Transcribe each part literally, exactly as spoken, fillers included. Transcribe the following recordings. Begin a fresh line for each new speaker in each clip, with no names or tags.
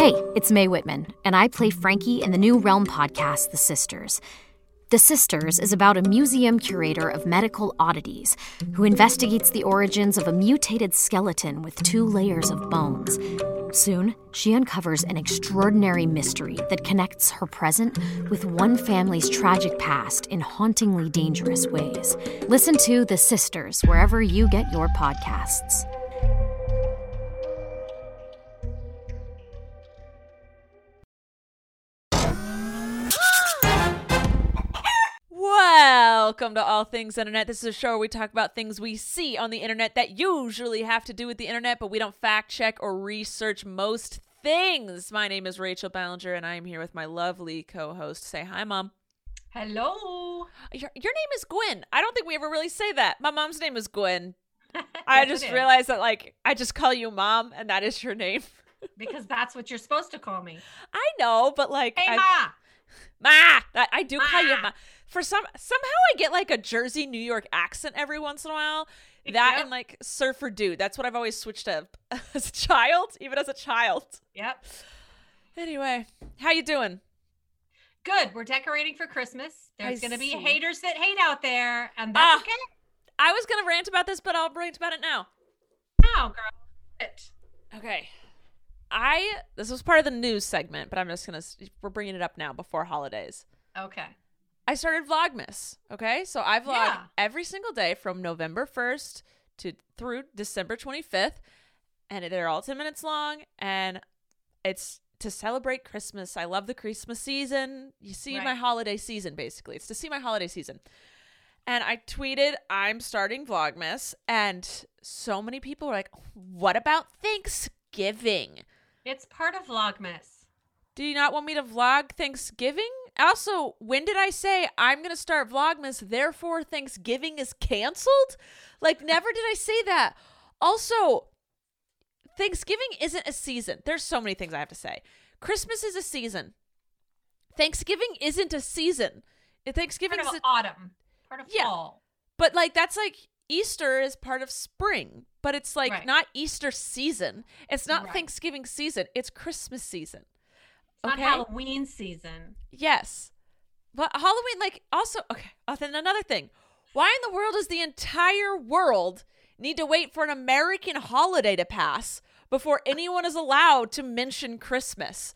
Hey, it's Mae Whitman, and I play Frankie in the new Realm podcast, The Sisters. The Sisters is about a museum curator of medical oddities who investigates the origins of a mutated skeleton with two layers of bones. Soon, she uncovers an extraordinary mystery that connects her present with one family's tragic past in hauntingly dangerous ways. Listen to The Sisters wherever you get your podcasts.
Welcome to All Things Internet. This is a show where we talk about things we see on the internet that usually have to do with the internet, but we don't fact check or research most things. My name is Rachel Ballinger, and I am here with my lovely co-host. Say hi, Mom.
Hello.
Your, your name is Gwen. I don't think we ever really say that. My mom's name is Gwen. I just realized that, like, I just call you Mom, and that is your name.
Because that's what you're supposed to call me.
I know, but like,
hey,
I,
Ma.
Ma. I, I do
Ma.
call you Ma. For some, somehow I get like a Jersey, New York accent every once in a while. That yep. And like surfer dude. That's what I've always switched up as a child, even as a child.
Yep.
Anyway, how you doing?
Good. We're decorating for Christmas. There's going to be haters that hate out there, and
Ah,
that's okay.
I was going to rant about this, but I'll rant about it now.
No, girl. It.
Okay. I, this was part of the news segment, but I'm just going to, we're bringing it up now before holidays.
Okay.
I started Vlogmas, okay? So I vlog
Yeah.
every single day from November first to through December twenty-fifth, and they're all ten minutes long, and it's to celebrate Christmas. I love the Christmas season. You see
Right.
my holiday season, basically. It's to see my holiday season. And I tweeted, I'm starting Vlogmas, and so many people were like, what about Thanksgiving?
It's part of Vlogmas.
Do you not want me to vlog Thanksgiving? Also, when did I say I'm going to start Vlogmas, therefore Thanksgiving is canceled? Like, never did I say that. Also, Thanksgiving isn't a season. There's so many things I have to say. Christmas is a season. Thanksgiving isn't a season. Thanksgiving
Part of
is a-
autumn. Part of
Yeah.
fall.
But, like, that's like Easter is part of spring. But it's, like,
Right.
not Easter season. It's not
Right.
Thanksgiving season. It's Christmas season.
It's
Okay?
not Halloween season.
Yes. But Halloween, like, also, okay, uh, then another thing. Why in the world does the entire world need to wait for an American holiday to pass before anyone is allowed to mention Christmas?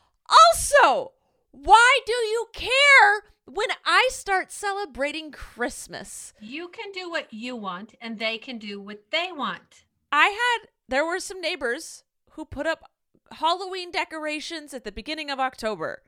Also, why do you care when I start celebrating Christmas?
You can do what you want, and they can do what they want.
I had, there were some neighbors who put up Halloween decorations at the beginning of October.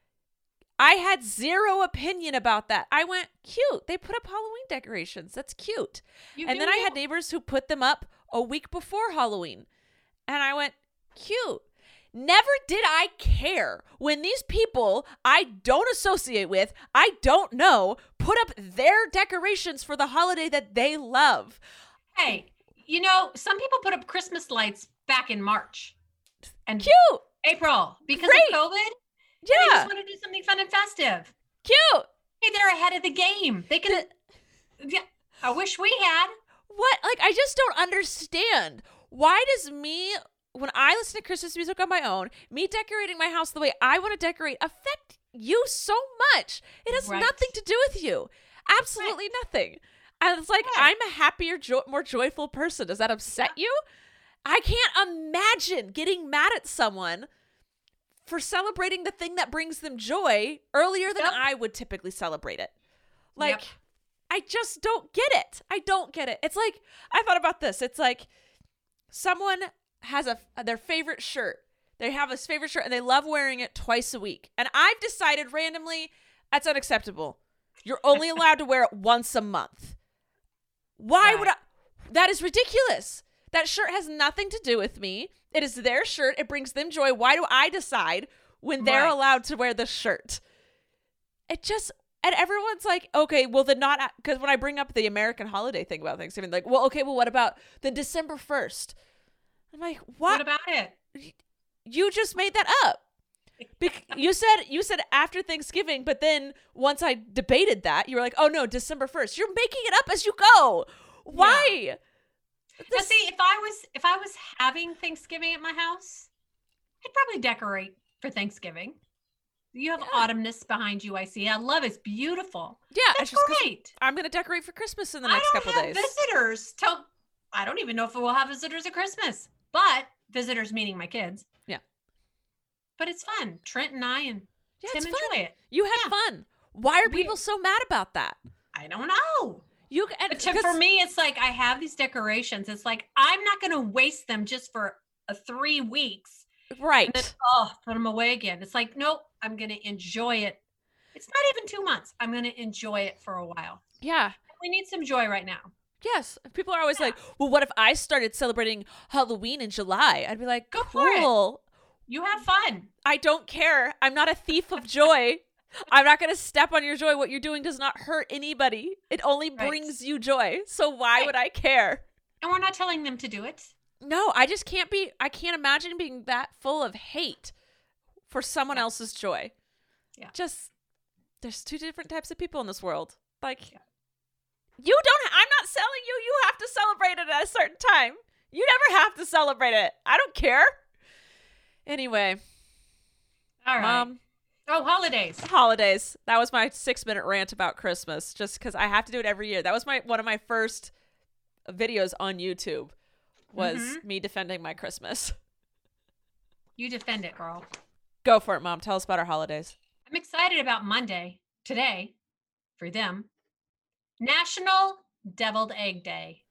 I had zero opinion about that. I went, cute. They put up Halloween decorations. That's cute.
You
and
do
then I
you.
had neighbors who put them up a week before Halloween. And I went, cute. Never did I care when these people I don't associate with, I don't know, put up their decorations for the holiday that they love.
Hey, you know, some people put up Christmas lights back in March. And
Cute.
April, because
Great.
of COVID.
Yeah.
They just want to do something fun and festive.
Cute.
Hey, they're ahead of the game. They can. Yeah, I wish we had.
What? Like, I just don't understand. Why does me, when I listen to Christmas music on my own, me decorating my house the way I want to decorate affect you so much? It has
Right.
nothing to do with you. Absolutely
Right.
nothing. And it's like,
Right.
I'm a happier, jo- more joyful person. Does that upset you? I can't imagine getting mad at someone for celebrating the thing that brings them joy earlier than
Yep.
I would typically celebrate it. Like,
Yep.
I just don't get it. I don't get it. It's like, I thought about this. It's like someone has a their favorite shirt. They have this favorite shirt and they love wearing it twice a week. And I've decided randomly that's unacceptable. You're only allowed to wear it once a month. Why
Right.
would I? That is ridiculous. That shirt has nothing to do with me. It is their shirt. It brings them joy. Why do I decide when they're
Right.
allowed to wear the shirt? It just, and everyone's like, okay, well, then not, because when I bring up the American holiday thing about Thanksgiving, like, well, okay, well, what about the December first? I'm like, what?
What about it?
You just made that up. Bec- you said you said after Thanksgiving, but then once I debated that, you were like, oh no, December first. You're making it up as you go. Why?
Yeah. Now, see, if I was if I was having Thanksgiving at my house, I'd probably decorate for Thanksgiving. You have
Yeah.
autumnness behind you, I see. I love it. It's beautiful.
Yeah,
That's
it's just 'cause
great.
I'm gonna decorate for Christmas in the
I
next
don't
couple
have
days.
visitors till I don't even know if we'll have visitors at Christmas. But visitors meaning my kids.
Yeah.
But it's fun. Trent and I and
Yeah,
Tim
it's
enjoy
fun.
it.
You had
Yeah.
fun. Why are
We-
people so mad about that?
I don't know.
You and
But to,
'cause-
for me, it's like I have these decorations. It's like I'm not going to waste them just for a three weeks.
right.
And then, oh, put them away again. It's like, nope, I'm going to enjoy it. It's not even two months. I'm going to enjoy it for a while.
Yeah.
We need some joy right now.
Yes. People are always like, well, what if I started celebrating Halloween in July? I'd be like,
Go for it.
cool.
You have fun.
I don't care. I'm not a thief of joy. I'm not going to step on your joy. What you're doing does not hurt anybody. It only
Right.
brings you joy. So why
Right.
would I care?
And we're not telling them to do it.
No, I just can't be, I can't imagine being that full of hate for someone
Yeah.
else's joy.
Yeah.
Just, there's two different types of people in this world. Like,
Yeah.
you don't, I'm not selling you. You have to celebrate it at a certain time. You never have to celebrate it. I don't care. Anyway,
All right.
Mom,
Oh, holidays.
holidays. That was my six minute rant about Christmas, just because I have to do it every year. That was my one of my first videos on YouTube was
Mhm.
me defending my Christmas.
You defend it, girl.
Go for it, Mom. Tell us about our holidays.
I'm excited about Monday, today, for them. National Deviled Egg Day.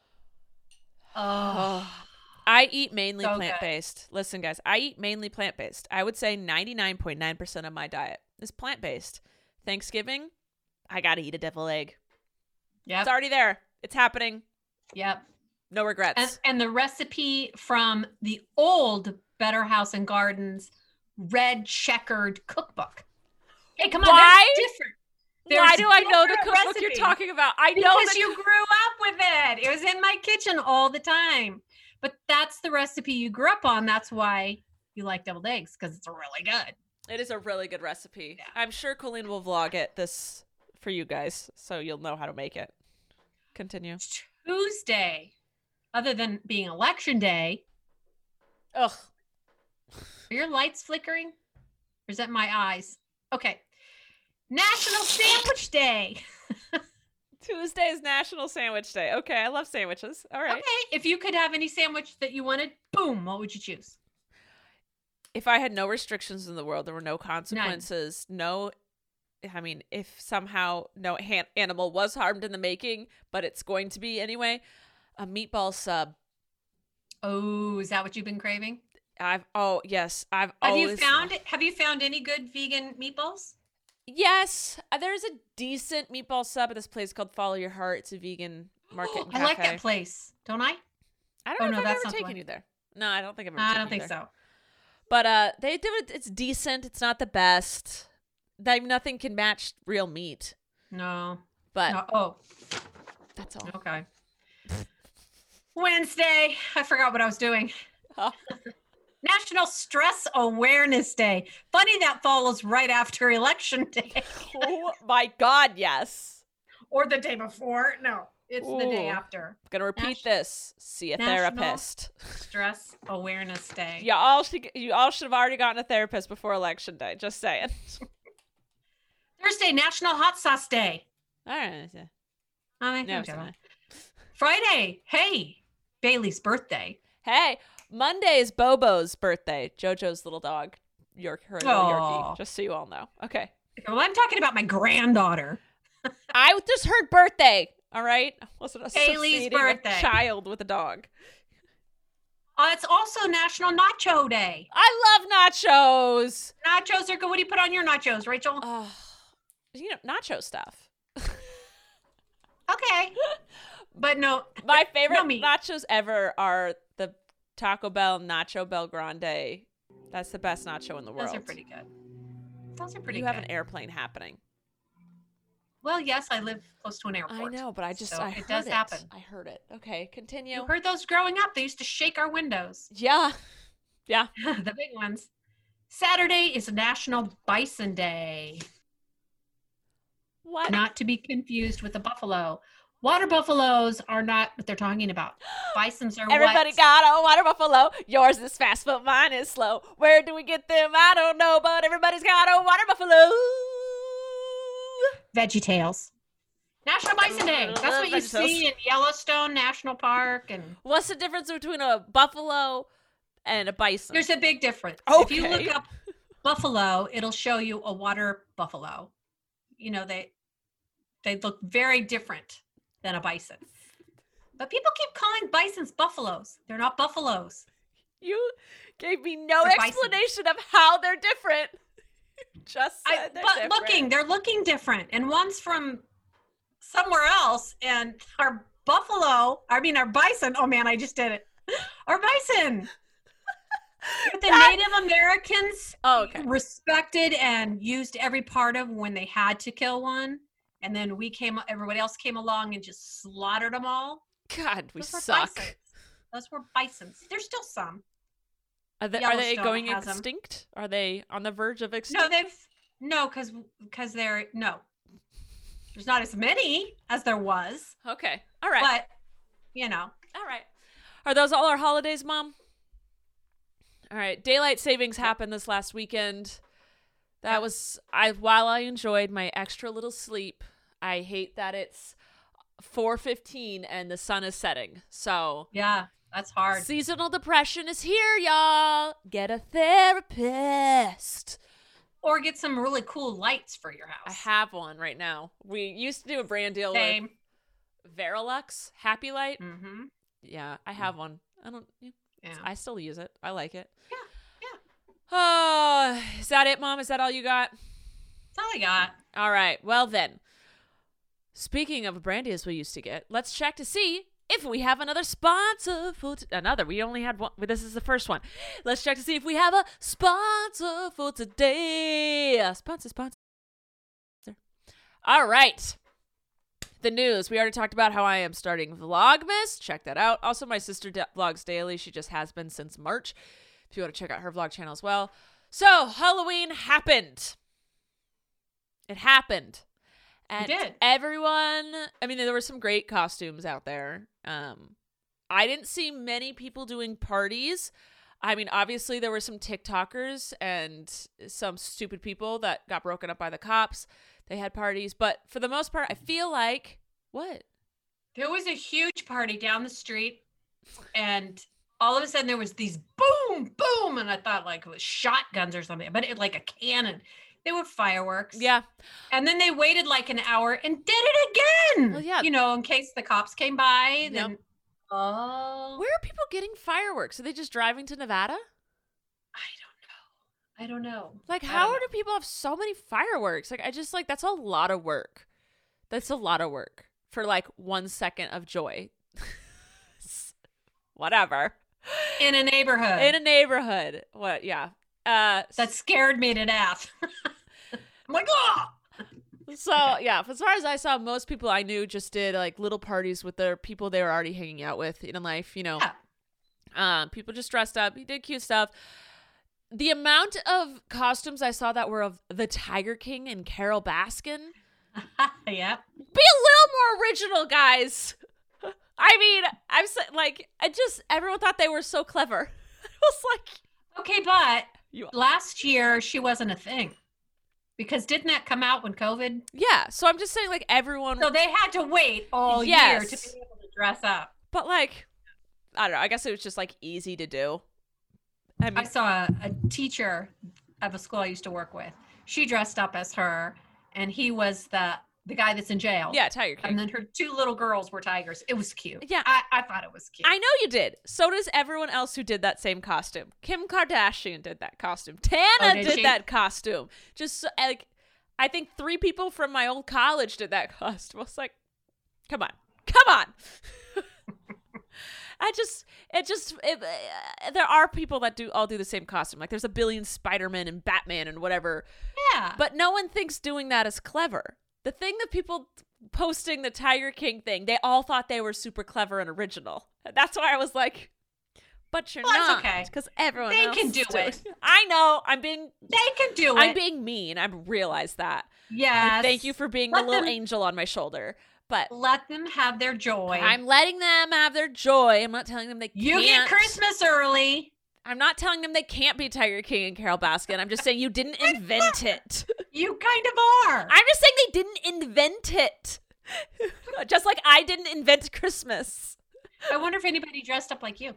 Oh,
I eat mainly
So good.
plant-based. Listen, guys, I eat mainly plant-based. I would say ninety-nine point nine percent of my diet is plant-based. Thanksgiving, I got to eat a deviled egg.
yep,
It's already there. It's happening.
yep.
No regrets.
And, and the recipe from the old Better House and Gardens red checkered cookbook. Hey, come on,
Why?
that's different.
Why
There's
do I know the
different
cookbook you're
recipe.
talking about? I know
Because
the
you grew up with it. It was in my kitchen all the time. But that's the recipe you grew up on. That's why you like deviled eggs, because it's really good.
It is a really good recipe.
Yeah.
I'm sure Colleen will vlog it this for you guys, so you'll know how to make it. Continue.
Tuesday, other than being election day,
Ugh.
are your lights flickering? Or is that my eyes? Okay. National Sandwich Day.
Tuesday is National Sandwich Day. Okay, I love sandwiches. All right.
Okay. If you could have any sandwich that you wanted, boom, what would you choose?
If I had no restrictions in the world, there were no consequences, no, I mean, if somehow no han- animal was harmed in the making, but it's going to be anyway, a meatball sub.
Oh, is that what you've been craving?
I've, oh, yes, I've
Have
always.
you found it? Have you found any good vegan meatballs?
Yes, uh, there's a decent meatball sub at this place called Follow Your Heart. It's a vegan market and
I like
cafe.
that place, don't I?
I don't
Oh,
know
no,
if I've
that's
ever
not the
taken
one.
you there. No, I don't think I've ever
I
taken
don't
you
think
there.
so.
But uh, they do it. It's decent. It's not the best. Like nothing can match real meat.
No.
But
no. Oh,
that's all.
okay. Wednesday. I forgot what I was doing.
Oh.
National Stress Awareness Day. Funny that follows right after Election Day.
Oh my God, yes.
Or the day before. No, it's the day
Ooh.
after.
I'm gonna repeat
Nas-
this. See a
National-
therapist.
Stress Awareness Day.
You all should. You all should have already gotten a therapist before election day. Just saying.
Thursday, National Hot Sauce Day.
All right.
Oh, I
No,
think
it's
so.
not.
Friday, hey, Bailey's birthday.
Hey, Monday is Bobo's birthday. JoJo's little dog. York, her little
Aw.
Yorkie. Just so you all know. Okay.
Well, I'm talking about my granddaughter.
I just heard birthday. All right. I wasn't
Bailey's
associating
birthday.
a child with a dog.
Uh, it's also National Nacho Day.
I love nachos.
Nachos are good. What do you put on your nachos, Rachel?
Oh, you know, nacho stuff.
Okay. But no,
My favorite
No meat.
nachos ever are the Taco Bell Nacho Bel Grande. That's the best nacho in the world.
those are pretty good. Those are pretty
You
good.
have an airplane happening.
Well, yes, I live close to an
I
airport.
know, but I just
so
I
it
heard
does
it.
happen.
I heard it. Okay, continue.
You heard those growing up. They used to shake our windows.
Yeah, yeah.
The big ones. Saturday is National Bison Day.
What?
Not to be confused with the buffalo. Water buffaloes are not what they're talking about. Bisons are
Everybody
what?
got a water buffalo. Yours is fast, but mine is slow. Where do we get them? I don't know, but everybody's got a water buffalo.
Veggie Tales. National Bison Day. That's what you
Veggie Tales.
see in Yellowstone National Park. And
What's the difference between a buffalo and a bison?
there's a big difference. If you
Okay.
look up buffalo, it'll show you a water buffalo. You know, they they look very different than a bison. But people keep calling bisons buffaloes. They're not buffaloes.
You gave me no
They're bison.
explanation of how they're different. Just said
I,
they're
but
different.
looking, they're looking different. And one's from somewhere else. And our buffalo, I mean, our bison, oh man, I just did it. Our bison. But the
That-
Native Americans
Oh, okay.
respected and used every part of when they had to kill one. And then we came, everybody else came along and just slaughtered them all.
God, we
Those were
suck.
bisons. Those were bisons. There's still some.
Are they, are they
Yellowstone
going
has 'em.
extinct? Are they on the verge of extinction?
No, they've no, because because they're no. There's not as many as there was,
Okay. All right.
but you know,
All right. Are those all our holidays, Mom? All right. Daylight savings happened this last weekend. That
Yeah.
was I while I enjoyed my extra little sleep, I hate that it's four fifteen and the sun is setting. So,
yeah, that's hard.
seasonal depression is here, y'all. Get a therapist.
Or get some really cool lights for your house.
I have one right now. We used to do a brand deal
Same.
with Verilux Happy Light.
Mm-hmm.
Yeah, I have one. I don't
Yeah.
I still use it. I like it.
Yeah, yeah.
Oh, is that it, Mom? Is that all you got?
That's all I got.
All right. Well, then, speaking of brandies we used to get, let's check to see if we have another sponsor for t- another. We only had one. This is the first one. Let's check to see if we have a sponsor for today. Uh, Sponsor, sponsor. All right. The news. We already talked about how I am starting Vlogmas. Check that out. Also, my sister da- vlogs daily. She just has been since March. If you want to check out her vlog channel as well. So, Halloween happened. It happened. And
did.
everyone, I mean, there were some great costumes out there. Um, I didn't see many people doing parties. I mean, obviously there were some TikTokers and some stupid people that got broken up by the cops. They had parties, but for the most part, I feel like, what?
There was a huge party down the street, and all of a sudden there was these boom, boom, and I thought like it was shotguns or something, but it like a cannon. They were fireworks.
Yeah.
And then they waited like an hour and did it again.
Well, yeah.
You know, in case the cops came by. Then
Yep.
oh,
Where are people getting fireworks? Are they just driving to Nevada?
I don't know. I don't know.
Like,
I
how
don't
do people have so many fireworks? Like, I just, like, that's a lot of work. That's a lot of work for, like, one second of joy. Whatever.
know. In a neighborhood.
In a neighborhood. What? Yeah. Uh,
that scared me to death. I'm like, oh.
so, yeah, as far as I saw, most people I knew just did, like, little parties with their people they were already hanging out with in life, you know.
Yeah.
Um, people just dressed up. He did cute stuff. The amount of costumes I saw that were of the Tiger King and Carol Baskin.
Yep.
Be a little more original, guys. I mean, I'm so, like, I just, everyone thought they were so clever. I was like,
Okay, but
You-
last year she wasn't a thing. Because didn't that come out when COVID?
yeah. So I'm just saying, like, everyone,
So they had to wait all
Yes.
year to be able to dress up.
but like, I don't know. I guess it was just like easy to do. I mean,
I saw a, a teacher of a school I used to work with. She dressed up as her, and he was the the guy that's in jail.
yeah, Tiger King.
And then her two little girls were tigers. It was cute.
Yeah.
I, I thought it was cute.
I know you did. So does everyone else who did that same costume. Kim Kardashian did that costume. Tana
Oh, did
did
she?
that costume. Just so, like, I think three people from my old college did that costume. I was like, come on, come on. I just, it just, it, uh, there are people that do all do the same costume. Like, there's a billion Spider-Man and Batman and whatever.
yeah.
But no one thinks doing that is clever. The thing that people posting the Tiger King thing, they all thought they were super clever and original. That's why I was like, but you're
Well, that's
not.
okay.
Because everyone
They
else
can
is
do
doing
it.
I know. I'm being
they can do
I'm
it.
being mean. I realize that.
yes.
Thank you for being
Let
the little
them-
angel on my shoulder. But
let them have their joy.
I'm letting them have their joy. I'm not telling them they
you
can't.
You get Christmas early.
I'm not telling them they can't be Tiger King and Carol Baskin. I'm just saying you didn't invent it.
You kind of are.
I'm just saying they didn't invent it. Just like I didn't invent Christmas.
I wonder if anybody dressed up like you.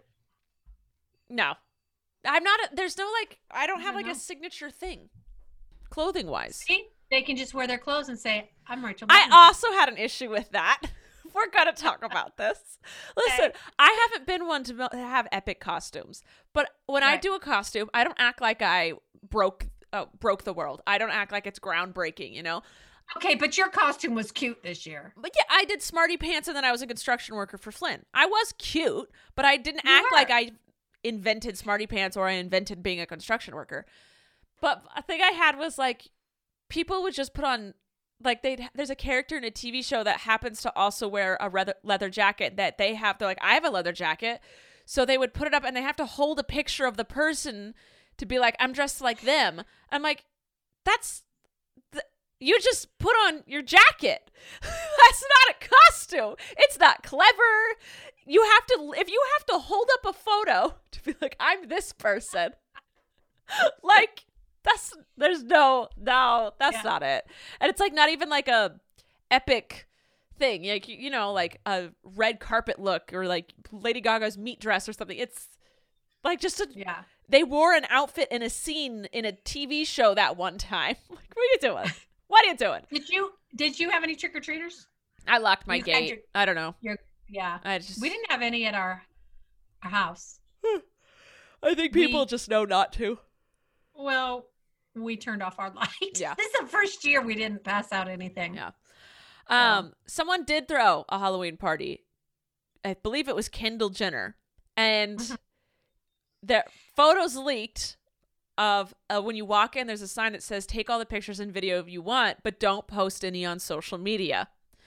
No. I'm not, a, there's no like, I don't
I
have
don't
like
know.
a signature thing. Clothing wise.
See? They can just wear their clothes and say, I'm Rachel
I
Martin.
also had an issue with that. We're going to talk about this. Listen,
Okay.
I haven't been one to have epic costumes, but when I
Right.
do a costume, I don't act like I broke uh, broke the world. I don't act like it's groundbreaking, you know?
Okay, but your costume was cute this year.
But yeah, I did Smarty Pants and then I was a construction worker for Flynn. I was cute, but I didn't
You
act
were.
like I invented Smarty Pants or I invented being a construction worker. But a thing I had was like, people would just put on, like, they there's a character in a T V show that happens to also wear a leather, leather jacket that they have. They're like, I have a leather jacket. So they would put it up and they have to hold a picture of the person to be like, I'm dressed like them. I'm like, that's, th- you just put on your jacket. That's not a costume. It's not clever. You have to, if you have to hold up a photo to be like, I'm this person, like, that's, there's no, no, that's
Yeah.
not it. And it's like not even like a epic thing. Like, you, you know, like a red carpet look or like Lady Gaga's meat dress or something. It's like just a,
Yeah.
they wore an outfit in a scene in a T V show that one time. Like, what are you doing? What are you doing?
Did you did you have any trick or treaters?
I locked my
You had
gate.
your-
I don't know.
Your yeah.
I just,
We didn't have any at our our house.
I think
we-
people just know not to.
Well, we turned off our light.
Yeah.
This is the first year we didn't pass out anything.
Yeah. Um, someone did throw a Halloween party. I believe it was Kendall Jenner, and
Mhm.
the photos leaked of uh, when you walk in. There's a sign that says, "Take all the pictures and video you want, but don't post any on social media."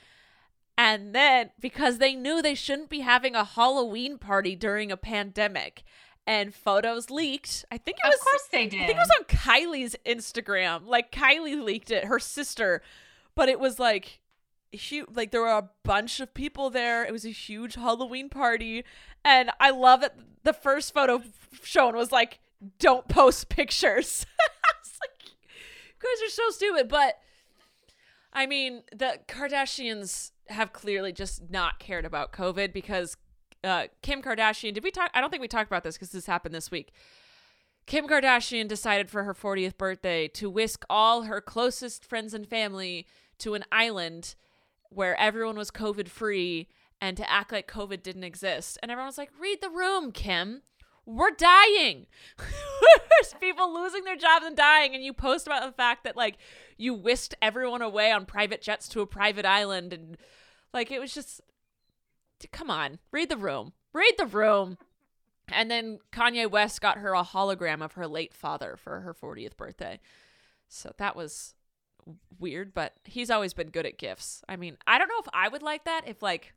And then, because they knew they shouldn't be having a Halloween party during a pandemic, and photos leaked. I think it was.
Of course they did.
I think it was on Kylie's Instagram. Like, Kylie leaked it, her sister, but it was like huge. Like, there were a bunch of people there. It was a huge Halloween party, and I love that the first photo shown was like, "Don't post pictures." I was like, "You guys are so stupid." But I mean, the Kardashians have clearly just not cared about COVID because uh, Kim Kardashian, did we talk? I don't think we talked about this because this happened this week. Kim Kardashian decided for her fortieth birthday to whisk all her closest friends and family to an island where everyone was COVID free and to act like COVID didn't exist. And everyone was like, read the room, Kim. We're dying. There's people losing their jobs and dying. And you post about the fact that, like, you whisked everyone away on private jets to a private island. And, like, it was just, come on, read the room. Read the room. And then Kanye West got her a hologram of her late father for her fortieth birthday. So that was weird, but he's always been good at gifts. I mean, I don't know if I would like that if, like,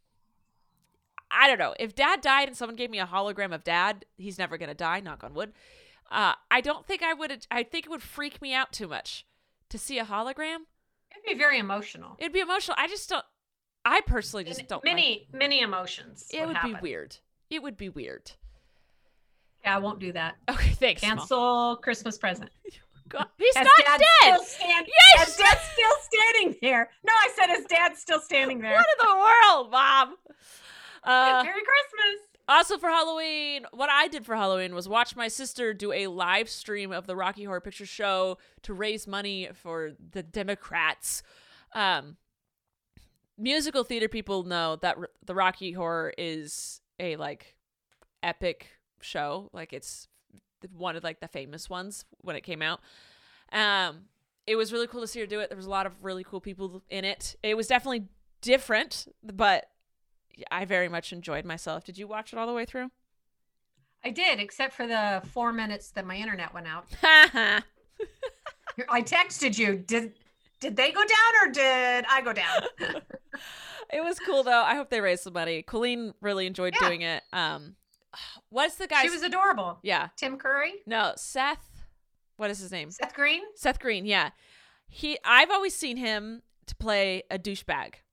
I don't know. If dad died and someone gave me a hologram of dad, he's never going to die, knock on wood. Uh, I don't think I would, I think it would freak me out too much to see a hologram.
It'd be very emotional.
It'd be emotional. I just don't, I personally just don't like
Many, many emotions.
it. It would
happen.
be weird. It would be weird.
Yeah, I won't do that.
Okay, thanks. Mom.
Cancel Christmas present.
God, he's
As
not
Dad's
dead.
Still stand-
Yes!
As dad's still standing there. No, I said his dad's still standing there.
What in the world, Mom? Uh,
Merry Christmas.
also for Halloween, what I did for Halloween was watch my sister do a live stream of the Rocky Horror Picture Show to raise money for the Democrats. Um, musical theater people know that r- the Rocky Horror is a, like, epic show. Like, it's one of, like, the famous ones when it came out. Um, it was really cool to see her do it. There was a lot of really cool people in it. It was definitely different, but I very much enjoyed myself. Did you watch it all the way through?
I did, except for the four minutes that my internet went out.
Ha
I texted you. Did did they go down or did I go down?
It was cool though. I hope they raised some money. Colleen really enjoyed
Yeah.
doing it. Um, what's the guy?
She was adorable.
yeah.
Tim Curry,
No, Seth. What is his name?
Seth Green.
Seth Green. Yeah. He. I've always seen him to play a douchebag,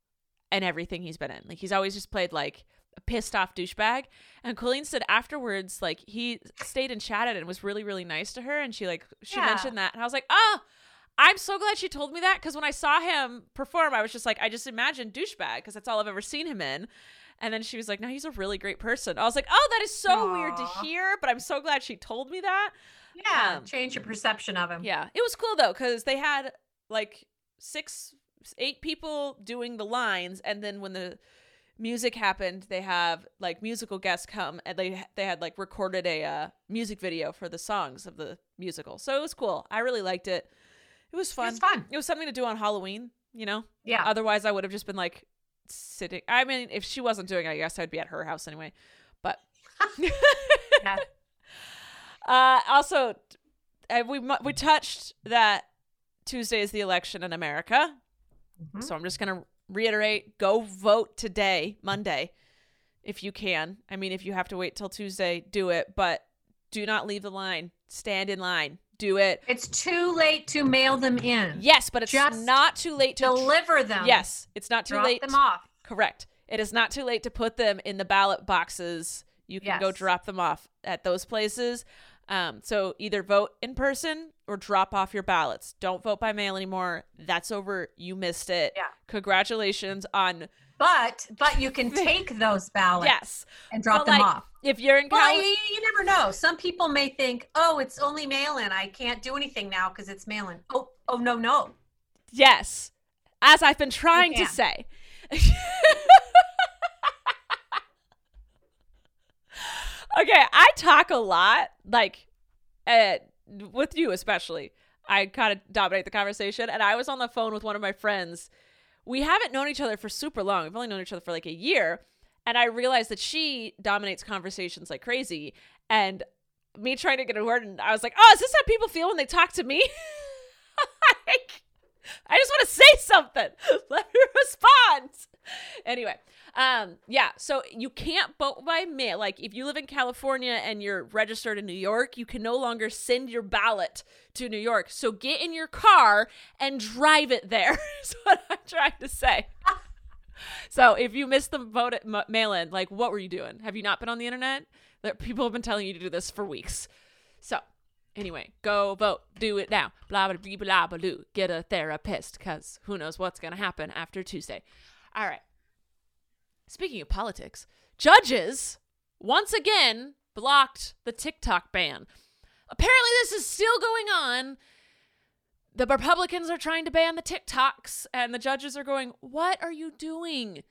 in everything he's been in. Like he's always just played like a pissed off douchebag. And Colleen said afterwards, like he stayed and chatted and was really, really nice to her. And she like, she
Yeah.
mentioned that. And I was like, oh, I'm so glad she told me that. Cause when I saw him perform, I was just like, I just imagined douchebag because that's all I've ever seen him in. And then she was like, no, he's a really great person. I was like, oh, that is so
Aww.
weird to hear. But I'm so glad she told me that.
Yeah.
Um,
Change your perception of him.
Yeah. It was cool though. Cause they had like six, eight people doing the lines. And then when the music happened, they have like musical guests come and they they had like recorded a uh, music video for the songs of the musical. So it was cool. I really liked it. It was fun.
It was fun.
It was something to do on Halloween, you know?
Yeah.
Otherwise, I would have just been like sitting. I mean, if she wasn't doing it, I guess I'd be at her house anyway. But
Yeah.
uh, also, uh, we mu- we touched that Tuesday is the election in America.
Mhm.
So I'm just going to reiterate, go vote today, Monday, if you can. I mean, if you have to wait till Tuesday, do it. But do not leave the line. Stand in line. Do it.
It's too late to mail them in.
Yes, but it's
Just
not too late to
Deliver them.
Yes, it's not too
Drop
late.
them off.
Correct. It is not too late to put them in the ballot boxes. You can go
Yes.
drop them off at those places. Um, so either vote in person or drop off your ballots. Don't vote by mail anymore. That's over. You missed it.
Yeah.
Congratulations on
But but you can take those ballots
yes.
and drop
But,
them
like,
off.
If you're in
Well,
California,
you, you never know. Some people may think, oh, it's only mail-in. I can't do anything now because it's mail-in. Oh, oh no, no.
yes, as I've been trying to
can.
say. Okay, I talk a lot, like, uh, with you especially. I kind of dominate the conversation, and I was on the phone with one of my friends. We haven't known each other for super long. We've only known each other for like a year, and I realized that she dominates conversations like crazy, and me trying to get a word, and I was like, oh, is this how people feel when they talk to me? Like, I just want to say something. Let me respond. Anyway, um, yeah, so you can't vote by mail. Like, if you live in California and you're registered in New York, you can no longer send your ballot to New York. So get in your car and drive it there, is what I'm trying to say. So if you missed the vote at m- mail-in, like, what were you doing? Have you not been on the internet? That people have been telling you to do this for weeks. So anyway, go vote. Do it now. Blah, blah, blah, blah, blah, blah. Get a therapist, because who knows what's going to happen after Tuesday. All right. Speaking of politics, judges once again blocked the TikTok ban. Apparently this is still going on. The Republicans are trying to ban the TikToks, and the judges are going, what are you doing?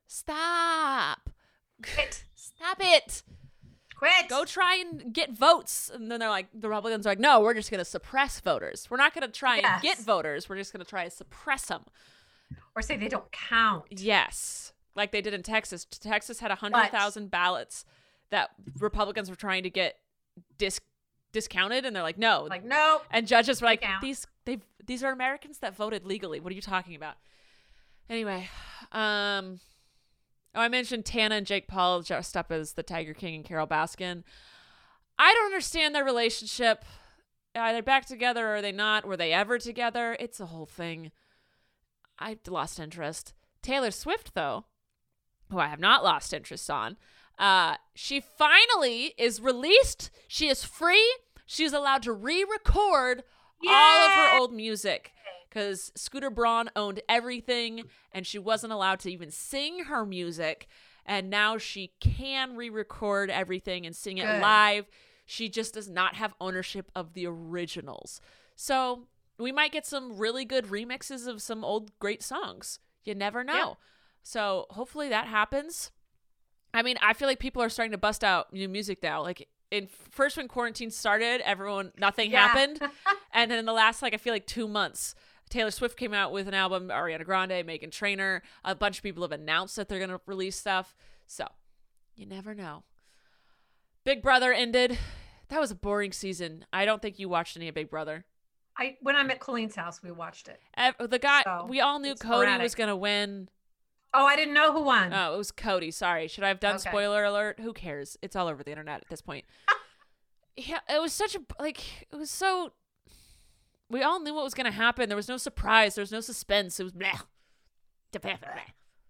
Stop.
Quit.
Stop it.
Quit.
Go try and get votes. And then they're like, the Republicans are like, no, we're just going to suppress voters. We're not going to try
Yes.
and get voters. We're just going to try to suppress them.
Or say they don't count.
Yes. Like they did in Texas. Texas had one hundred thousand ballots that Republicans were trying to get dis- discounted. And they're like, no.
Like, no.
And judges were like,
count.
these they these are Americans that voted legally. What are you talking about? Anyway, um, oh, I mentioned Tana and Jake Paul dressed up as the Tiger King and Carole Baskin. I don't understand their relationship. Are they back together or are they not? Were they ever together? It's a whole thing. I lost interest. Taylor Swift, though, who I have not lost interest on, uh, she finally is released. She is free. She's allowed to re-record all of her old music because Scooter Braun owned everything and she wasn't allowed to even sing her music. And now she can re-record everything and sing it
Good.
live. She just does not have ownership of the originals. So we might get some really good remixes of some old great songs. You never know.
Yep.
So hopefully that happens. I mean, I feel like people are starting to bust out new music now. Like in first when quarantine started, everyone, nothing
Yeah.
happened. And then in the last, like, I feel like two months, Taylor Swift came out with an album, Ariana Grande, Meghan Trainor. A bunch of people have announced that they're going to release stuff. So you never know. Big Brother ended. That was a boring season. I don't think you watched any of Big Brother.
I when I'm at Colleen's house, we watched it.
Ev- The guy,
So,
we all knew
it's
Cody
sporadic.
was going to win.
Oh, I didn't know who won.
Oh, it was Cody. Sorry. Should I have done
Okay.
spoiler alert? Who cares? It's all over the internet at this point. Yeah, it was such a, like, it was so, we all knew what was going to happen. There was no surprise. There was no suspense. It was blah.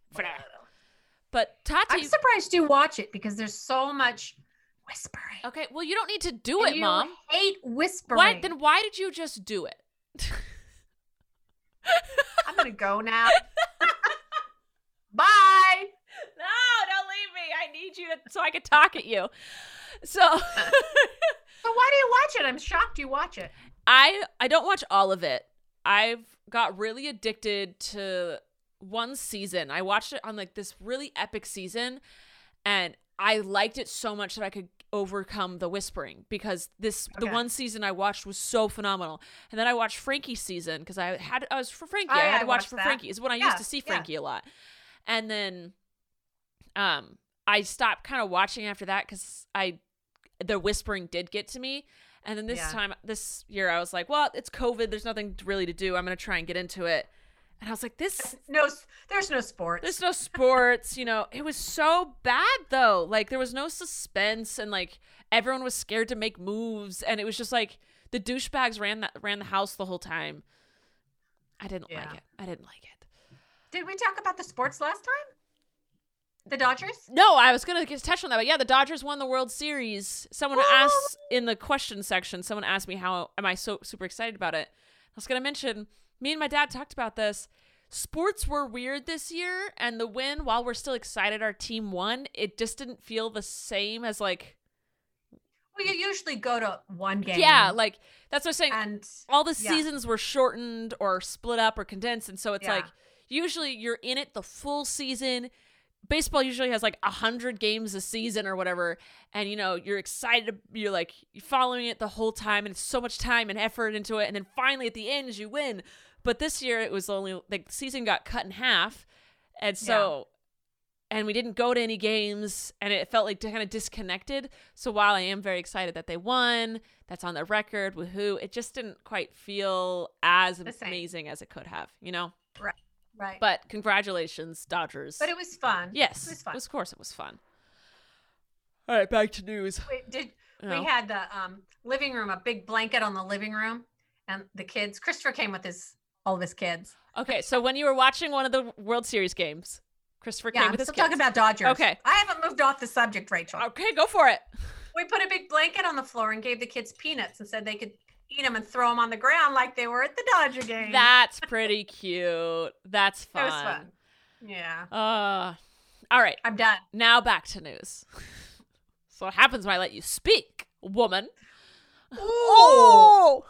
But Tati,
I'm surprised you watch it because there's so much whispering.
okay, well, you don't need to do
And
it,
you
Mom.
hate whispering.
Why then? Why did you just do it?
I'm gonna go now. Bye.
No, don't leave me. I need you to so I can talk at you. So,
So why do you watch it? I'm shocked you watch it.
I I don't watch all of it. I've got really addicted to one season. I watched it on like this really epic season, and I liked it so much that I could overcome the whispering because this the
Okay.
one season I watched was so phenomenal. And then I watched Frankie's season because I had I was for Frankie.
Oh,
I
yeah,
had
I
to watch
watched
for
that.
Frankie. It's when I
Yeah,
used to see
yeah.
Frankie a lot. And then um I stopped kind of watching after that because I the whispering did get to me. And then this
Yeah.
time this year I was like, well, it's COVID. There's nothing really to do. I'm gonna try and get into it. And I was like, this
No, there's no sports.
there's no sports, you know. It was so bad though. Like there was no suspense and like everyone was scared to make moves and it was just like the douchebags ran that ran the house the whole time. I didn't
Yeah.
like it. I didn't like it.
Did we talk about the sports last time? The Dodgers?
No, I was gonna get touch on that, but yeah, the Dodgers won the World Series. Someone
Woo!
asked in the question section, someone asked me how am I so super excited about it. I was gonna mention me and my dad talked about this. Sports were weird this year, and the win, while we're still excited our team won, it just didn't feel the same as like
Well, you usually go to one game.
yeah, like that's what I'm saying.
And
All the
yeah.
seasons were shortened or split up or condensed, and so it's
Yeah.
like usually you're in it the full season. Baseball usually has like a hundred games a season or whatever, and you know you're excited. You're like you're following it the whole time, and it's so much time and effort into it, and then finally at the end you win. But this year it was only like the season got cut in half, and so and we didn't go to any games, and it felt like kind of disconnected. So while I am very excited that they won, that's on the record, woohoo, it just didn't quite feel as
The same.
amazing as it could have, you know.
right. Right.
But congratulations, Dodgers.
But it was fun.
Yes,
It was fun.
of course it was fun. All right, back to news.
Wait, did
No.
we had the um living room, a big blanket on the living room, and the kids. Christopher came with his all of his kids.
Okay, so when you were watching one of the World Series games, Christopher
Yeah,
came
I'm
with his
still
kids.
talking about Dodgers.
Okay.
I haven't moved off the subject, Rachel.
Okay, go for it.
We put a big blanket on the floor and gave the kids peanuts and said they could eat them and throw them on the ground like they were at the Dodger game.
That's pretty cute. That's
It
fun.
was fun. Yeah.
Uh, all right,
I'm done.
now back to news. So what happens when I let you speak, woman? Oh!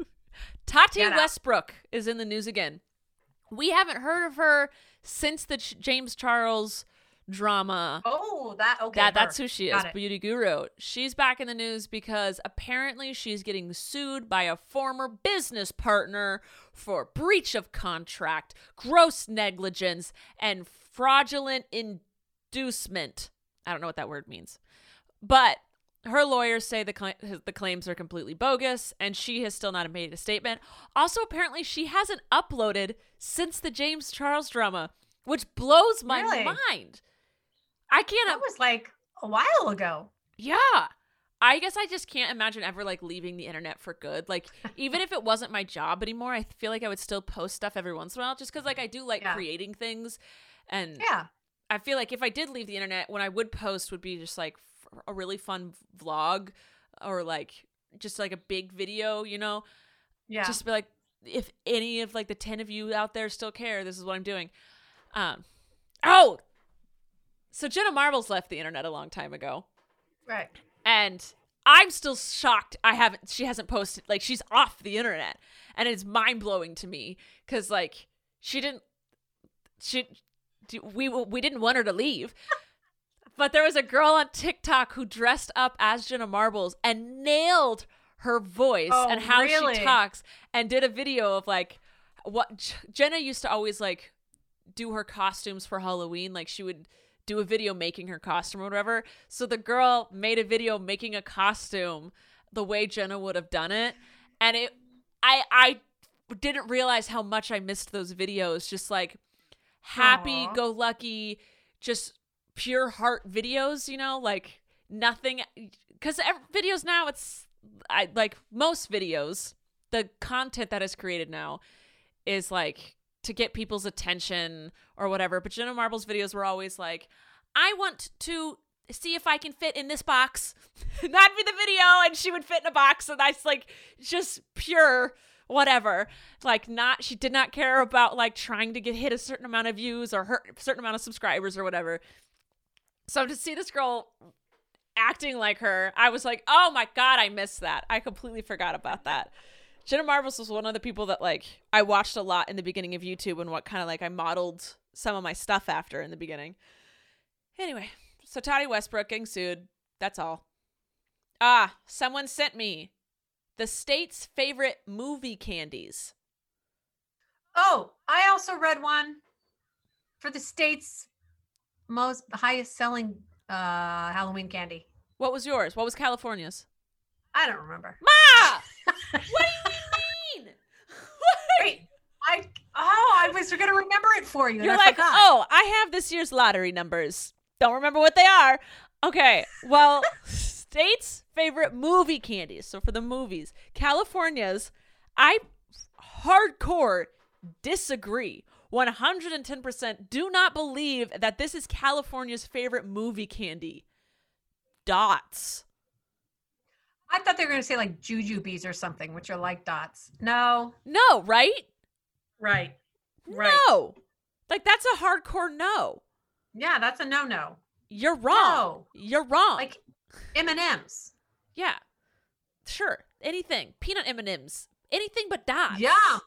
Tati
Get out.
Westbrook is in the news again. We haven't heard of her since the Ch- James Charles drama.
Oh, that okay.
that
her.
that's who she is,
Got it.
beauty guru. She's back in the news because apparently she's getting sued by a former business partner for breach of contract, gross negligence, and fraudulent inducement. I don't know what that word means. But her lawyers say the cl- the claims are completely bogus, and she has still not made a statement. Also, apparently, she hasn't uploaded since the James Charles drama, which blows my
Really?
mind. I can't.
That was like a while ago.
Yeah. I guess I just can't imagine ever like leaving the internet for good. Like even if it wasn't my job anymore, I feel like I would still post stuff every once in a while just because like I do like
Yeah.
creating things. And
Yeah.
I feel like if I did leave the internet, when I would post would be just like f- a really fun vlog or like just like a big video, you know,
Yeah.
just be like, if any of like the ten of you out there still care, this is what I'm doing. Um, oh, so Jenna Marbles left the internet a long time ago.
right.
And I'm still shocked I haven't she hasn't posted, like she's off the internet, and it's mind-blowing to me because like she didn't she we we didn't want her to leave. But there was a girl on TikTok who dressed up as Jenna Marbles and nailed her voice
Oh,
and how
really?
she talks, and did a video of like what Jenna used to always like do her costumes for Halloween. Like she would do a video making her costume or whatever. So the girl made a video making a costume the way Jenna would have done it. And it, I, I didn't realize how much I missed those videos. Just like happy
Aw.
go lucky, just pure heart videos, you know, like nothing. Cause videos now it's I like most videos, the content that is created now is like to get people's attention or whatever. But Jenna Marbles' videos were always like, I want to see if I can fit in this box. That'd be the video, and she would fit in a box, and that's like just pure whatever. Like, not, she did not care about like trying to get hit a certain amount of views or her a certain amount of subscribers or whatever. So to see this girl acting like her, I was like, oh my God, I missed that. I completely forgot about that. Jenna Marbles was one of the people that like I watched a lot in the beginning of YouTube, and what kind of like I modeled some of my stuff after in the beginning. Anyway, so Tati Westbrook getting sued. That's all. Ah, someone sent me the state's favorite movie candies.
Oh, I also read one for the state's most highest selling uh, Halloween candy.
What was yours? What was California's?
I don't remember.
Ma! What do you mean?
Wait, I oh, I was going to remember it for you.
You're
and I
like,
forgot.
oh, I have this year's lottery numbers. Don't remember what they are. Okay, well, state's favorite movie candies. So for the movies, California's, I hardcore disagree. one hundred ten percent do not believe that this is California's favorite movie candy. Dots.
I thought they were going to say like jujubes or something, which are like dots. No.
No, right?
Right. Right.
No. Like, that's a hardcore no.
Yeah, that's a no-no.
You're wrong.
No.
You're wrong.
Like M and M's.
Yeah. Sure. Anything. Peanut M and M's. Anything but dots.
Yeah.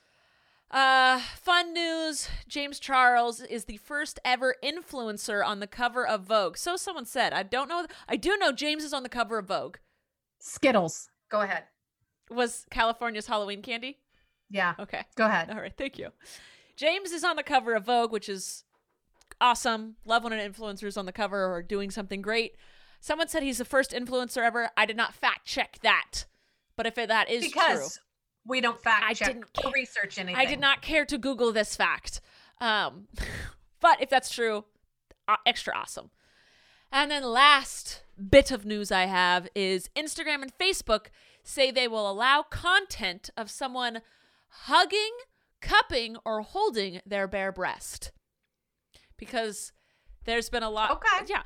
Uh, fun news. James Charles is the first ever influencer on the cover of Vogue. So someone said. I don't know. I do know James is on the cover of Vogue.
Skittles. Go ahead.
Was California's Halloween candy?
Yeah.
Okay.
Go ahead.
All right. Thank you. James is on the cover of Vogue, which is awesome. Love when an influencer is on the cover or doing something great. Someone said he's the first influencer ever. I did not fact check that. But if that is
because
true.
We don't fact
I
check
didn't
or
care.
research anything.
I did not care to Google this fact. Um, but if that's true, uh, extra awesome. And then last bit of news I have is Instagram and Facebook say they will allow content of someone hugging, cupping, or holding their bare breast. Because there's been a lot.
Okay.
Yeah.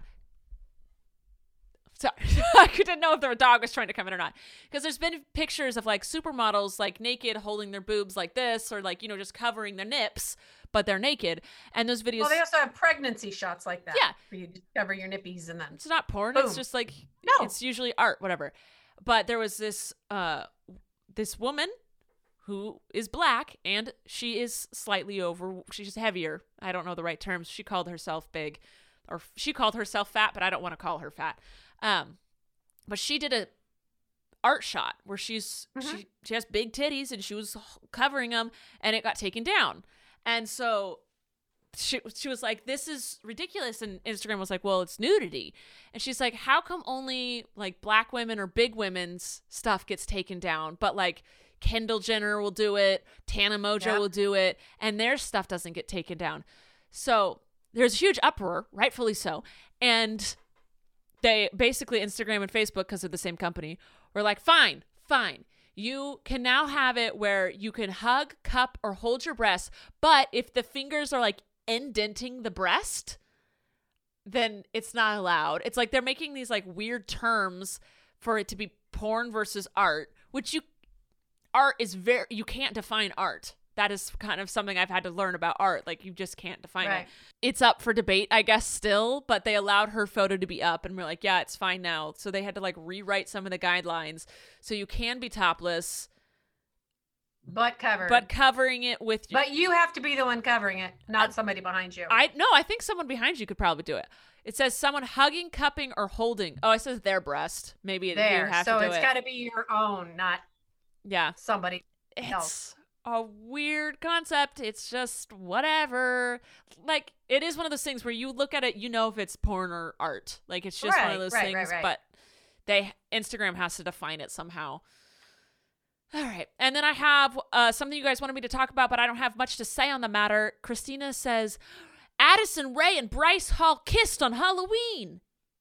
Sorry. I didn't know if the dog was trying to come in or not. Because there's been pictures of like supermodels like naked holding their boobs like this, or like, you know, just covering their nips, but they're naked. And those videos.
Well, they also have pregnancy shots like that.
Yeah.
Where you cover your nippies and then.
It's not porn.
Boom.
It's just like,
No.
it's usually art, whatever. But there was this, uh, this woman who is black, and she is slightly over, she's heavier. I don't know the right terms. She called herself big, or she called herself fat, but I don't want to call her fat. Um, but she did a art shot where she's, mm-hmm. she, she has big titties and she was covering them, and it got taken down. And so she, she was like, this is ridiculous. And Instagram was like, well, it's nudity. And she's like, how come only like black women or big women's stuff gets taken down? But like Kendall Jenner will do it. Tana Mojo
yeah.
will do it. And their stuff doesn't get taken down. So there's a huge uproar, rightfully so. And they basically, Instagram and Facebook, because they're the same company, were like, fine, fine. You can now have it where you can hug, cup, or hold your breast. But if the fingers are like indenting the breast, then it's not allowed. It's like they're making these like weird terms for it to be porn versus art, which you, art is very, you can't define art. That is kind of something I've had to learn about art. Like, you just can't define
right.
it. It's up for debate, I guess, still, but they allowed her photo to be up, and we're like, yeah, it's fine now. So they had to, like, rewrite some of the guidelines. So you can be topless.
But covered.
But covering it with...
But you have to be the one covering it, not somebody behind you.
I No, I think someone behind you could probably do it. It says someone hugging, cupping, or holding. Oh, it says their breast. Maybe
there.
you have
so
to do
it's
it.
got to be your own, not
yeah.
somebody
It's...
else.
A weird concept. It's just whatever. Like, it is one of those things where you look at it, you know if it's porn or art. Like, it's just
right,
one of those
right,
things.
right, right.
But they Instagram has to define it somehow. All right. And then I have uh, something you guys wanted me to talk about, but I don't have much to say on the matter. Christina says, Addison Rae and Bryce Hall kissed on Halloween.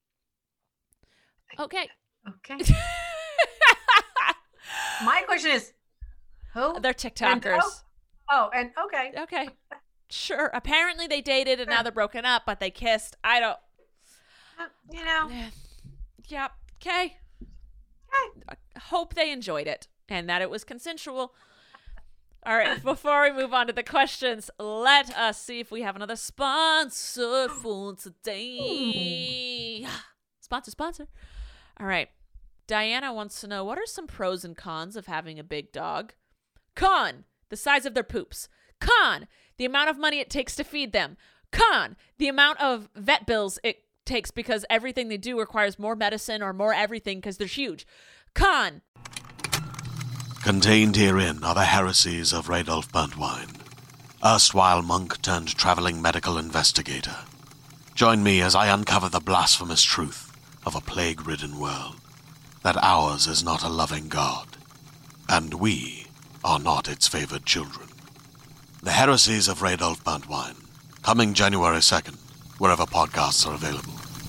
Okay.
Okay. My question is, who?
They're TikTokers.
Oh, and okay.
Okay. Sure. Apparently they dated and now they're broken up, but they kissed. I don't.
Uh, you know.
Yep. Okay. I hope they enjoyed it and that it was consensual. All right. Before we move on to the questions, let us see if we have another sponsor for today. Ooh. Sponsor, sponsor. All right. Diana wants to know, what are some pros and cons of having a big dog? Con, the size of their poops. Con, the amount of money it takes to feed them. Con, the amount of vet bills it takes because everything they do requires more medicine or more everything because they're huge. Con.
Contained herein are the heresies of Radolf Burntwine, erstwhile monk turned traveling medical investigator. Join me as I uncover the blasphemous truth of a plague-ridden world, that ours is not a loving God, and we are not its favored children. The Heresies of Radolf Burntwine, coming January second, wherever podcasts are available.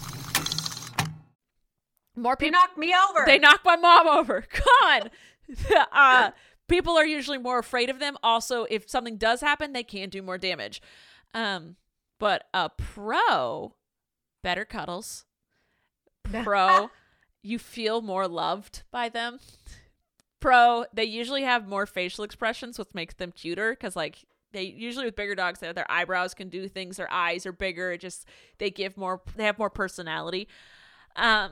More people
They knocked me over.
They knocked my mom over. Con. uh, people are usually more afraid of them. Also, if something does happen, they can do more damage. Um, but a pro, better cuddles. Pro, you feel more loved by them. Pro, they usually have more facial expressions, which makes them cuter because, like, they usually with bigger dogs, they, their eyebrows can do things. Their eyes are bigger. It just they give more. They have more personality. Um,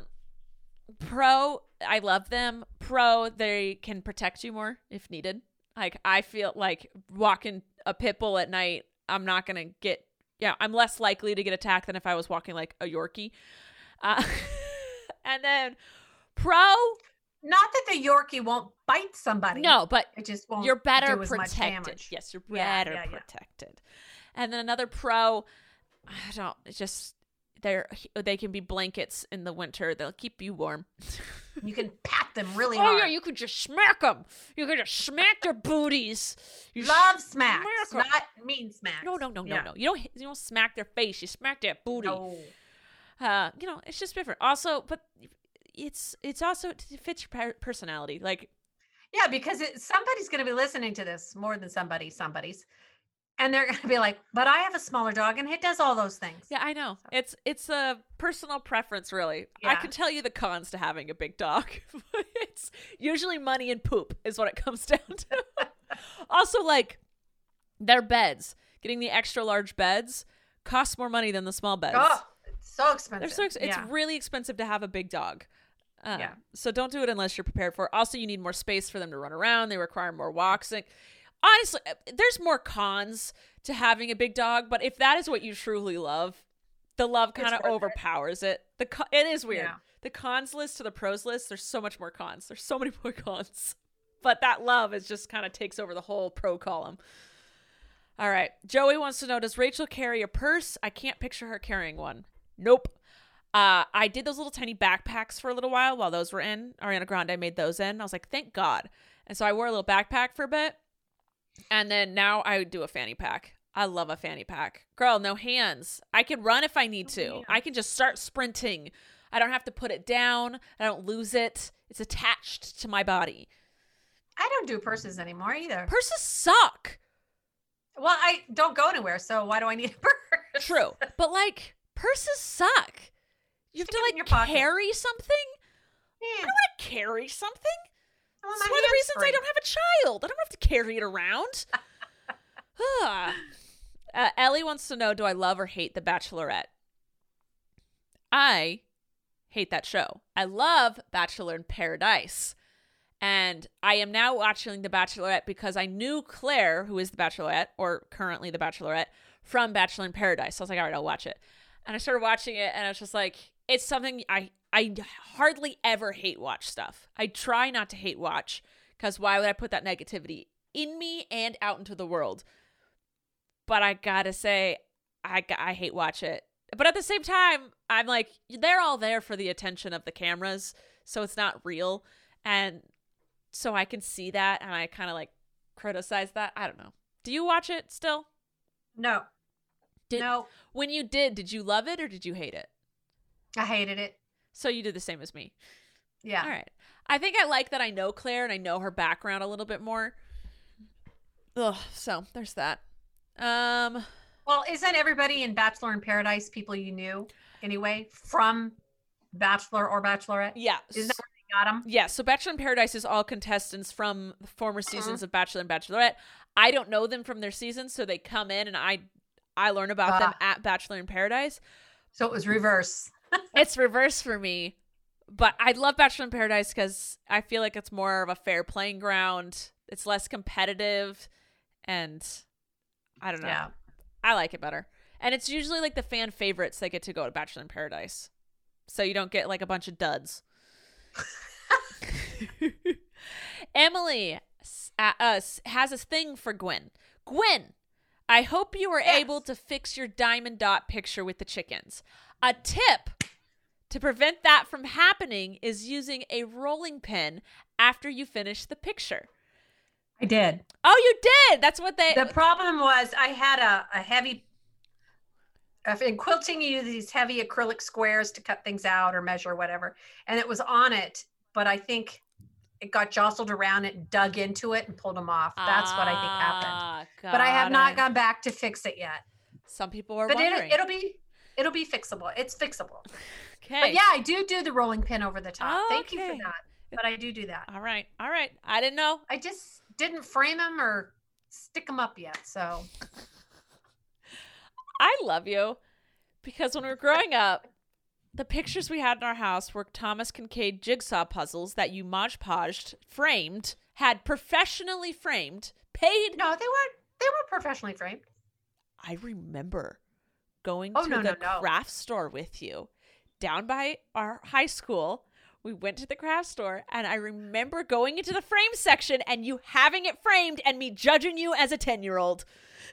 pro, I love them. Pro, they can protect you more if needed. Like I feel like walking a pit bull at night, I'm not gonna get. Yeah, I'm less likely to get attacked than if I was walking like a Yorkie. Uh, and then pro.
Not that the Yorkie won't bite somebody.
No, but
it just won't.
You're better
do as much
protected.
damage.
Yes, you're
Yeah,
better
yeah, yeah.
protected. And then another pro, I don't. It's just they're they can be blankets in the winter. They'll keep you warm.
You can pat them really
Oh
hard.
yeah, you could just smack them. You could just smack their booties. You
Love smacks,
smack 'em.
not mean smacks.
No, no, no, no,
Yeah.
no. You don't. You don't smack their face. You smack their booty.
No.
Uh, you know, it's just different. Also, but it's it's also it fits your per- personality. Like.
Yeah, because it, somebody's going to be listening to this more than somebody, somebody's, and they're going to be like, "But I have a smaller dog, and it does all those things."
Yeah, I know.
So-
It's it's a personal preference, really. I
Yeah.
can tell you the cons to having a big dog. It's usually money and poop is what it comes down to. Also, like their beds, getting the extra large beds costs more money than the small beds.
Oh, it's so expensive.
They're so ex- it's
Yeah.
really expensive to have a big dog. Um,
Yeah.
So don't do it unless you're prepared for it. Also, you need more space for them to run around. They require more walks. Like, honestly, there's more cons to having a big dog, but if that is what you truly love, the love
It's
kind of
worth it.
overpowers it. The co- it is weird.
Yeah.
The cons list to the pros list, there's so much more cons. There's so many more cons. But that love is just kind of takes over the whole pro column. All right. Joey wants to know, does Rachel carry a purse? I can't picture her carrying one. Nope. Uh, I did those little tiny backpacks for a little while while those were in. Ariana Grande made those in. I was like, thank God. And so I wore a little backpack for a bit. And then now I do a fanny pack. I love a fanny pack. Girl, no hands. I can run if I need to.
yeah.
I can just start sprinting. I don't have to put it down. I don't lose it. It's attached to my body.
I don't do purses anymore either.
Purses suck.
Well, I don't go anywhere, so why do I need a purse?
True. But like, purses suck. You have
Stick
to
it in your
like
pocket.
carry something. I
Yeah.
don't want to carry something.
I want
That's
my
one of the
hands
reasons I
free.
don't have a child. I don't have to carry it around. Ah. uh, Ellie wants to know, do I love or hate The Bachelorette? I hate that show. I love Bachelor in Paradise. And I am now watching The Bachelorette because I knew Claire, who is The Bachelorette, or currently The Bachelorette, from Bachelor in Paradise. So I was like, all right, I'll watch it. And I started watching it, and I was just like, it's something I, I hardly ever hate watch stuff. I try not to hate watch, because why would I put that negativity in me and out into the world? But I gotta say, I, I hate watch it. But at the same time, I'm like, they're all there for the attention of the cameras, so it's not real. And so I can see that, and I kind of like criticize that. I don't know. Do you watch it still?
No.
Did,
no.
When you did, did you love it or did you hate it?
I hated it.
So you did the same as me.
Yeah.
All right. I think I like that I know Claire and I know her background a little bit more. Ugh, so there's that. Um,
Well, isn't everybody in Bachelor in Paradise people you knew anyway from Bachelor or Bachelorette?
yeah.
Isn't that where they got them?
Yeah, so Bachelor in Paradise is all contestants from the former seasons of Bachelor and Bachelorette. I don't know them from their seasons, so they come in and I I learn about them
Ah.
at Bachelor in Paradise.
So it was reverse.
It's reverse for me, but I love Bachelor in Paradise because I feel like it's more of a fair playing ground. It's less competitive, and I don't know.
Yeah.
I like it better. And it's usually like the fan favorites that get to go to Bachelor in Paradise. So you don't get like a bunch of duds. Emily uh, uh, has a thing for Gwen. Gwen, I hope you were
Yes.
able to fix your diamond dot picture with the chickens. A tip to prevent that from happening is using a rolling pin after you finish the picture.
I did.
Oh, you did. That's what they.
The problem was I had a, a heavy, uh, in quilting, you use these heavy acrylic squares to cut things out or measure whatever. And it was on it, but I think it got jostled around it, dug into it and pulled them off. That's what I think happened.
Ah,
But I have
got
not
it.
gone back to fix it yet.
Some people are
But it,
wondering.
it'll be, it'll be fixable. It's fixable.
Okay.
But yeah, I do do the rolling pin over the top.
Oh,
Thank you
okay.
for that. But I do do that.
All right. All right. I didn't know.
I just didn't frame them or stick them up yet. So
I love you because when we were growing up, the pictures we had in our house were Thomas Kincaid jigsaw puzzles that you Mod Podged, framed, had professionally framed, paid.
no, they weren't. They were professionally framed.
I remember going
Oh,
to
no,
the
no, no.
craft store with you down by our high school. We went to the craft store and I remember going into the frame section and you having it framed and me judging you as a ten-year-old.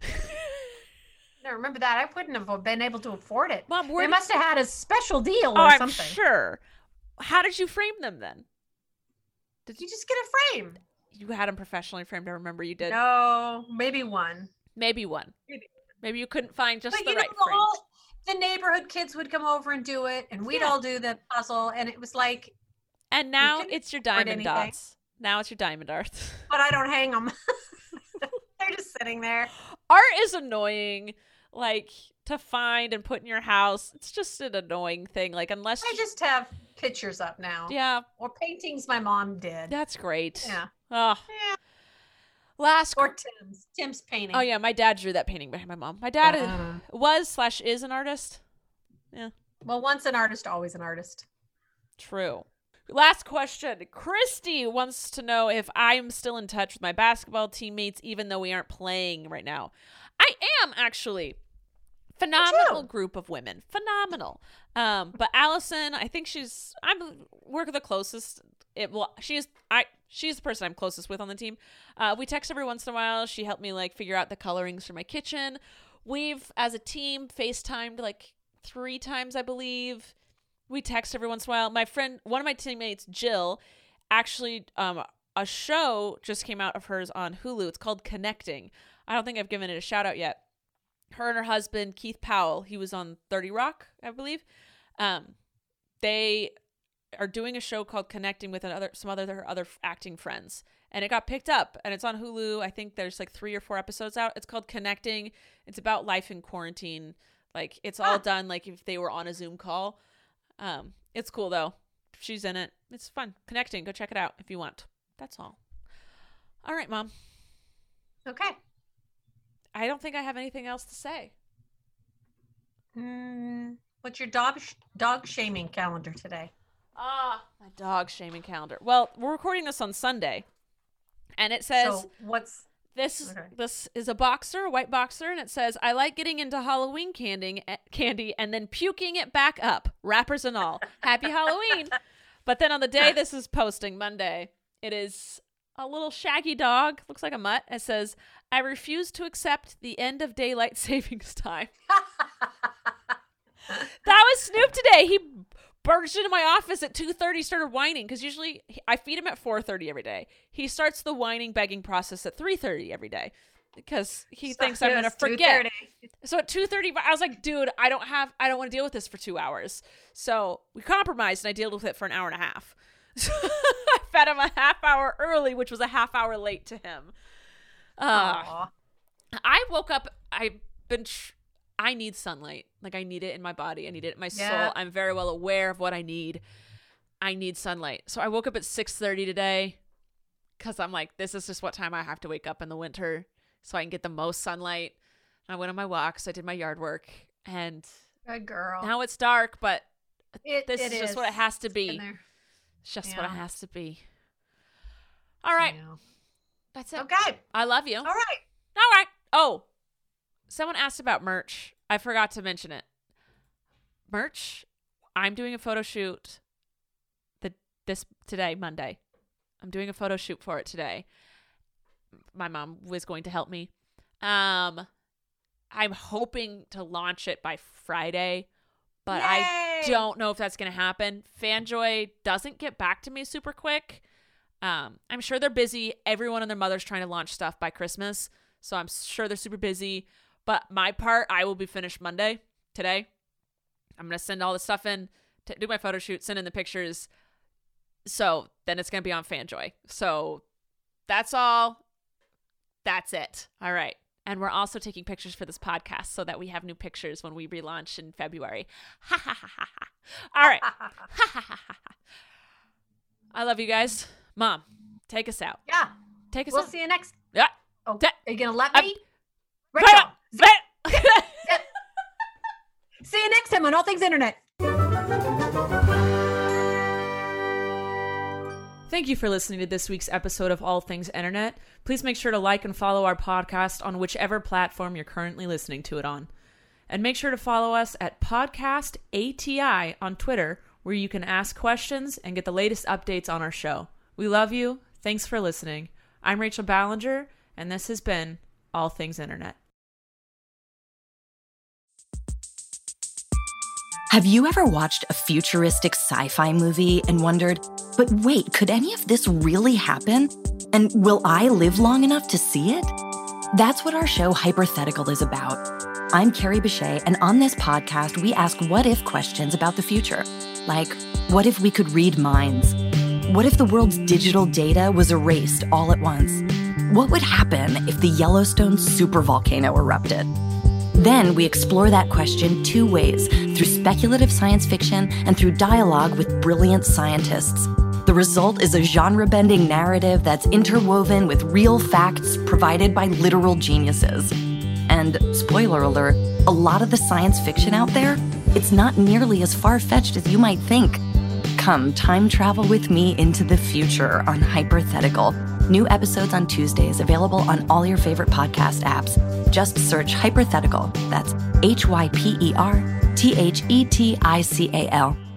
No, remember that. I wouldn't have been able to afford it.
Mom, where
They
did-
must have had a special deal
Oh,
or
I'm
something.
sure. How did you frame them then?
Did you just get it framed?
You had them professionally framed. I remember you did.
No, maybe one.
Maybe one.
Maybe.
Maybe you couldn't find just
But
the
you
right
know,
frame.
all the neighborhood kids would come over and do it, and we'd
Yeah.
all do the puzzle, and it was like,
And now
couldn't
it's your
afford
diamond
anything.
dots. Now it's your diamond darts.
but I don't hang them. They're just sitting there.
Art is annoying, like to find and put in your house. It's just an annoying thing. Like unless
I just have pictures up now.
yeah,
Or paintings my mom did.
that's great.
Yeah.
Oh,
Yeah.
last.
Or Tim's. Tim's painting.
Oh yeah, my dad drew that painting behind my mom. My dad is-
Uh,
was slash is an artist.
well, once an artist, always an artist.
True. Last question. Christy wants to know if I'm still in touch with my basketball teammates, even though we aren't playing right now. I am actually. Phenomenal
too.
group of women. Phenomenal. Um, but Allison, I think she's I'm we're the closest. It well, she's I she's the person I'm closest with on the team. Uh, we text every once in a while. She helped me like figure out the colorings for my kitchen. We've as a team FaceTimed like three times, I believe. We text every once in a while. My friend, one of my teammates, Jill, actually, um, a show just came out of hers on Hulu. It's called Connecting. I don't think I've given it a shout out yet. Her and her husband, Keith Powell, he was on thirty Rock, I believe. Um, they are doing a show called Connecting with another some other other acting friends, and it got picked up, and it's on Hulu. I think there's like three or four episodes out. It's called Connecting. It's about life in quarantine. Like it's all
Huh.
done like if they were on a Zoom call. Um, it's cool though. She's in it. It's fun. Connecting. Go check it out if you want. That's all. All right, Mom.
Okay.
I don't think I have anything else to say.
Mm, what's your dog sh- dog shaming calendar today?
Ah, my dog shaming calendar. Well, we're recording this on Sunday, and it says
So what's
this
okay.
this is a boxer, a white boxer, and it says I like getting into Halloween candy, candy and then puking it back up, wrappers and all. Happy Halloween! But then on the day this is posting, Monday, it is a little shaggy dog, looks like a mutt. It says I refuse to accept the end of daylight savings time. That was Snoop today. He barged into my office at two thirty, started whining, because usually he- I feed him at four thirty every day. He starts the whining, begging process at three thirty every day because he
So
thinks I'm
it
going to
was
forget.
two thirty.
So at two thirty, I was like, dude, I don't have, I don't want to deal with this for two hours. So we compromised and I dealt with it for an hour and a half. So I fed him a half hour early, which was a half hour late to him. Uh,
Aw.
I woke up. I've been. Tr- I need sunlight. Like I need it in my body. I need it in my
Yeah.
soul. I'm very well aware of what I need. I need sunlight. So I woke up at six thirty today because I'm like, this is just what time I have to wake up in the winter so I can get the most sunlight. And I went on my walks. I did my yard work, and
Good girl.
now it's dark, but
It-
this
it
is just
is.
what it has to
In
be.
there.
It's just what it
Yeah.
has to be. All right.
Yeah.
That's it.
Okay.
I love you.
All right.
All right. Oh, someone asked about merch. I forgot to mention it. Merch. I'm doing a photo shoot the this today, Monday. I'm doing a photo shoot for it today. My mom was going to help me. Um, I'm hoping to launch it by Friday, but I
Yay!
don't know if that's going to happen. Fanjoy doesn't get back to me super quick. Um, I'm sure they're busy. Everyone and their mother's trying to launch stuff by Christmas, so I'm sure they're super busy. But my part, I will be finished Monday, today. I'm going to send all the stuff in, to do my photo shoot, send in the pictures. So then it's going to be on Fanjoy. So that's all. That's it. All right. And we're also taking pictures for this podcast so that we have new pictures when we relaunch in February. Ha ha ha ha ha. All right. Ha ha ha ha ha. I love you guys. Mom, take us out.
Yeah.
Take us
We'll
out.
see you next.
Yeah.
Oh,
Da-
are you gonna let
I'm-
me? Rachel,
Zip.
see you next time on All Things Internet.
Thank you for listening to this week's episode of All Things Internet. Please make sure to like and follow our podcast on whichever platform you're currently listening to it on. And make sure to follow us at Podcast A T I on Twitter, where you can ask questions and get the latest updates on our show. We love you. Thanks for listening. I'm Rachel Ballinger, and this has been All Things Internet.
Have you ever watched a futuristic sci-fi movie and wondered, but wait, could any of this really happen? And will I live long enough to see it? That's what our show Hypothetical is about. I'm Carrie Bechet, and on this podcast, we ask what-if questions about the future. Like, what if we could read minds? What if the world's digital data was erased all at once? What would happen if the Yellowstone supervolcano erupted? Then we explore that question two ways, through speculative science fiction and through dialogue with brilliant scientists. The result is a genre-bending narrative that's interwoven with real facts provided by literal geniuses. And, spoiler alert, a lot of the science fiction out there, it's not nearly as far-fetched as you might think. Come time travel with me into the future on Hypothetical. New episodes on Tuesdays, available on all your favorite podcast apps. Just search Hypothetical. That's H Y P E R T H E T I C A L.